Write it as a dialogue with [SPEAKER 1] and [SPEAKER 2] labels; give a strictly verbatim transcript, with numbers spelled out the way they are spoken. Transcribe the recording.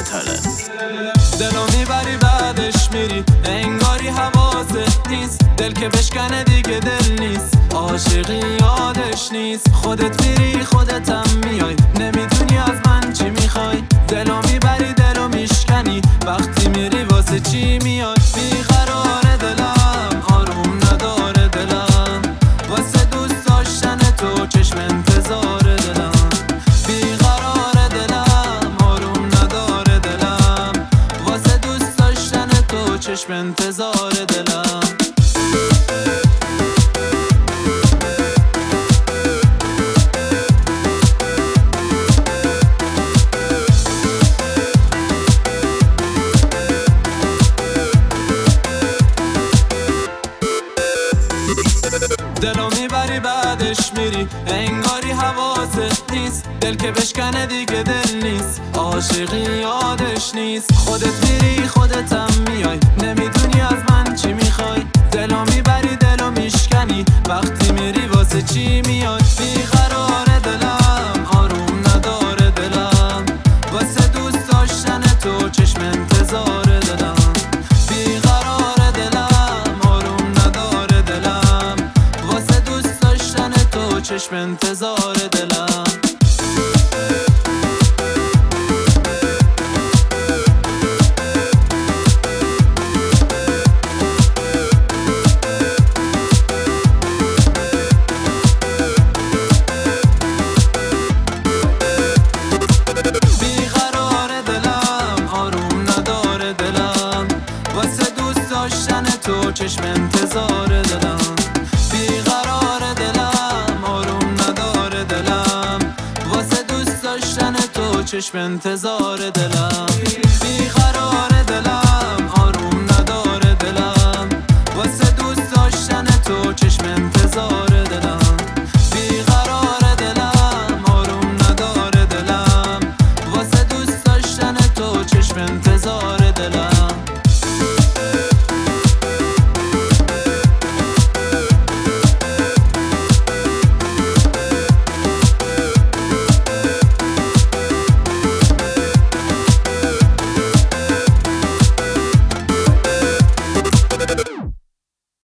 [SPEAKER 1] بهتره.
[SPEAKER 2] دلو میبری بعدش میری انگاری حواست نیست، دل که بشکنه دیگه دل نیست، عاشقی یادش نیست. خودت میری خودتم میای، نمیدونی از من چی میخوای. دلو میبری دلو میشکنی، وقتی میری واسه چی میاد. بیقرار دلم آروم نداره دلم، واسه دوست داشتن تو چشم انتظار دلم. بیقرار دلم آروم نداره دلم، واسه دوست داشتن تو چشم انتظار دلم. دلو میبری بعدش میری انگاری حواست نیست، دل که بشکنه دیگه دل نیست، عاشقی یادش نیست. خودت میری خودتم میای، نمیدونی از من چی میخوای. دلو میبری دلو میشکنی، وقتی میری واسه چی میاد. بیقرار دلم آروم نداره دلم، واسه دوست داشتن تو چشم انتظار دلم. بیقرار دلم آروم نداره دلم، واسه دوست داشتن تو چشم انتظار دلم. بیقرار دلم آروم نداره دلم، واسه دوست داشتن تو چشم انتظار دلم. بیقرار دلم آروم نداره دلم، واسه دوست داشتن تو چشم انتظار دلم. بیقرار